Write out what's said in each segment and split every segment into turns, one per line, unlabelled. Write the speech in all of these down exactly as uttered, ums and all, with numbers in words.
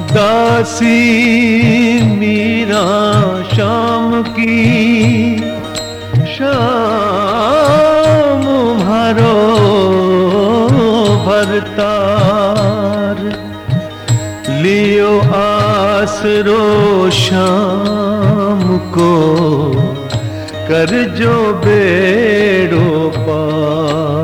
दासी मीरा शाम की, शाम भरो भरतार, लियो आसरो शाम को, कर जो बेड़ो पार।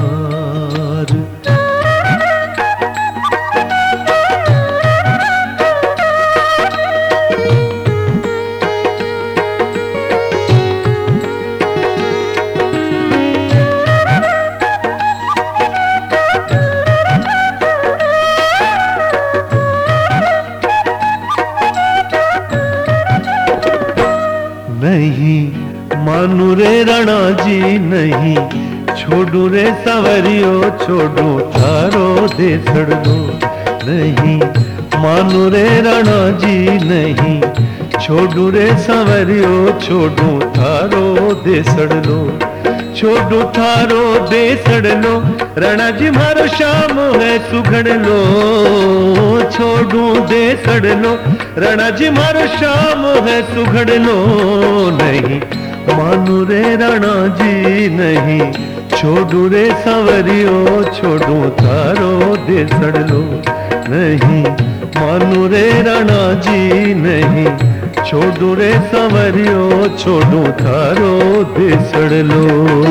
नहीं मानू रे राणा जी नहीं, छोड़ू रे सवरियो छोड़ू थारो देसड़ लो। नहीं मानू रे राणा जी नहीं, छोड़ू रे सवरियो छोड़ू थारो देसड़ लो। छोड़ू थारो देसड़ लो, राणा जी मारो शाम है सुघड़ लो। छोड़ू देसड़ लो, राणा जी मारो शाम है सुघड़ लो। नहीं मानू रे राणा जी नहीं, छोड़ू रे सवरियो छोड़ू थारो देसड़ लो। नहीं मानू रे राणा जी नहीं, छोड़ू रे सवरियो छोड़ू थारो देसड़ लो।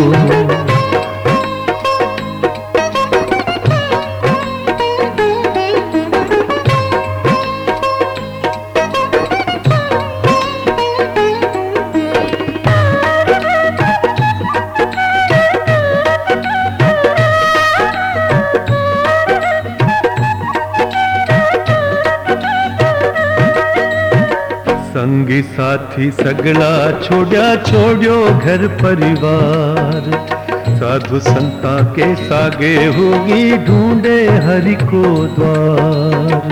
संगी साथी सगला छोड़या छोड़ो घर परिवार, साधु संता के सागे होगी ढूंढे हरि को द्वार।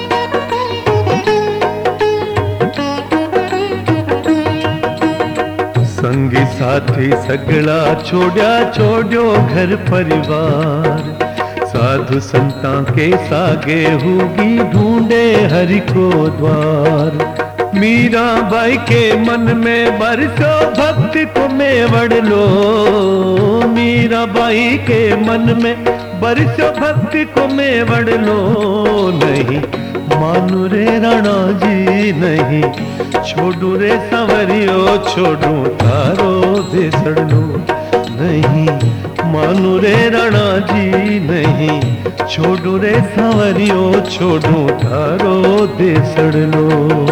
संगी साथी सगला छोड़या छोड़ो घर परिवार, साधु संता के सागे होगी ढूंढे हरि को द्वार। मीरा बाई के मन में बरसो भक्ति को मेवड़ लो। मीरा बाई के मन में बरसो भक्ति को मेवड़ लो। नहीं मानू रे राणा जी नहीं, छोड़ू रे सवरियो छोड़ू थारो देसड़ लो। नहीं मानू रे राणा जी नहीं, छोड़ू रे सवरियो छोड़ू थारो देसड़ लो।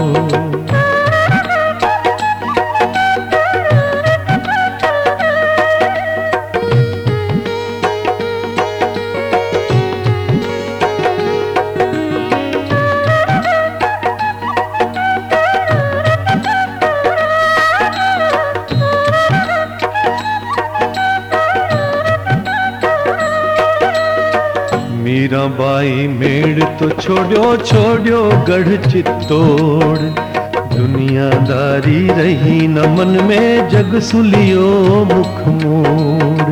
मीरा बाई मेड़ तो छोड़ो छोड़ो गढ़ चित्तौड़, दुनियादारी रही न मन में जग सुलियो मुख मोड़।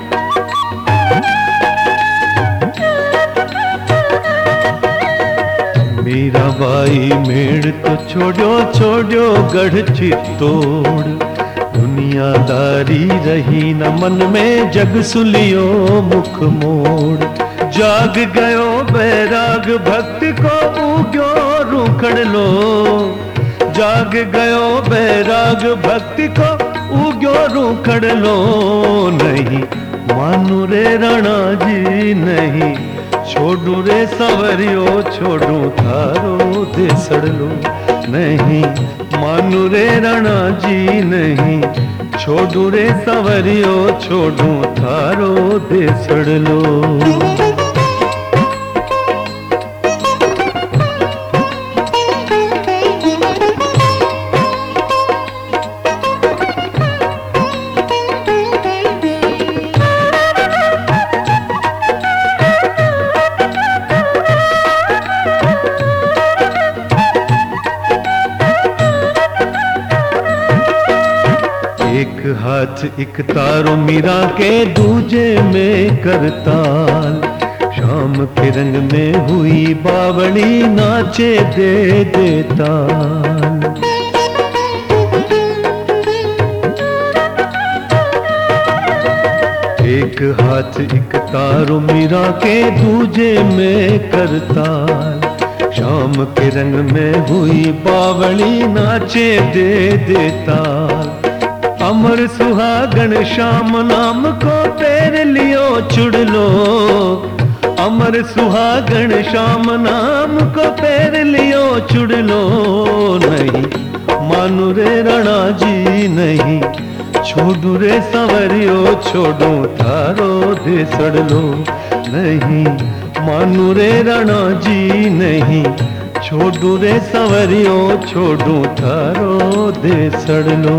मीरा बाई मेड़ तो छोड़ो छोड़ो गढ़ चित्तौड़, दुनियादारी रही न मन में जग सुलियो मुख मोड़। जाग गयो बैराग भक्त को उग्यो रूखड़ लो। जाग गयो बैराग भक्ति को उग्यो रूखड़ लो। नहीं मानू रे राणा जी नहीं, छोड़ू रे सवरियो छोड़ू थारो देसड़ लो। नहीं मानू रे राणा जी नहीं, छोड़ू रे सवरियो छोड़ू थारो देसड़ लो। एक हाथ एक तारो मीरा के दूजे में करताल, शाम शाम के रंग में हुई बावली नाचे दे देता। एक हाथ एक तारो मीरा के दूजे में करताल। शाम के रंग में हुई बावली नाचे दे देता। अमर सुहागन श्याम नाम को तेरे लियो चुड़ लो। अमर सुहागन श्याम नाम को तेरे लियो चुड़ लो। नहीं मानु रे रणा जी नहीं, छोड़ू रे संवरियो छोड़ू थारो देसड़ लो। नहीं मानु रे रणा जी नहीं, छोड़ू रे संवरियो छोड़ू थारो देसड़ लो।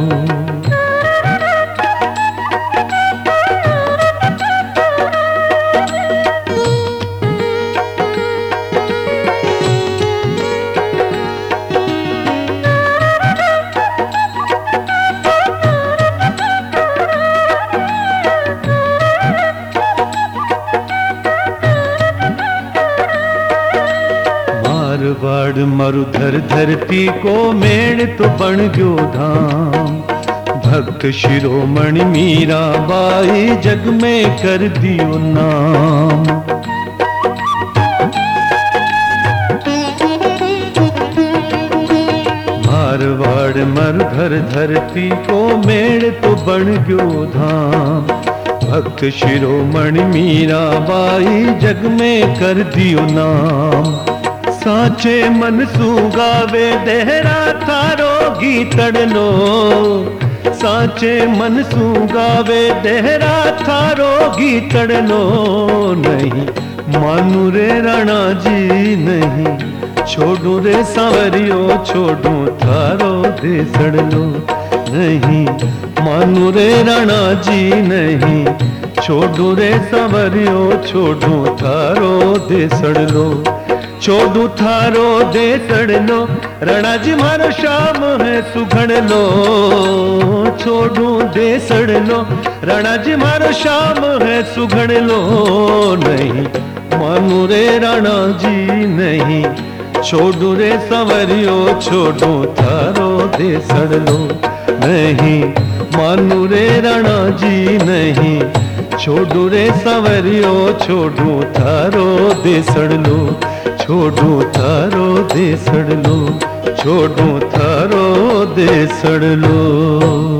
मारवाड़ मरुधर धरती को मेड़ तो बन गयो धाम। भक्त शिरोमणि मीरा बाई जग में कर दियो नाम। मारवाड़ मरुधर धरती को मेड़ तो बन गयो धाम। भक्त शिरोमणि मीरा बाई जग में कर दियो नाम। साचे मन सुगावे देहरा थारो गीतड़ लो। साचे मन सुगावे देहरा थारो गीतड़ लो। नहीं मानु रे रणा जी नहीं, छोड़ू रे सांवरियो छोड़ू थारो देसड़ लो। नहीं मानु रे रणा जी नहीं, छोड़ू रे सांवरियो छोड़ू थारो देसड़ लो। छोड़ू थारो देसड़ लो, रणा जी मारो श्याम है सुघड़ लो। छोड़ू देसड़ लो, रणा जी मारो श्याम है सुघड़ लो। नहीं मानु रे रणा जी नहीं, छोड़ू रे संवरियो छोड़ू थारो देसड़ लो। नहीं मानु रे रणा जी नहीं, छोड़ू रे संवरियो छोड़ू थारो देसड़ लो। छोड़ू थारो देसड़ लो, छोड़ू थारो देसड़ लो।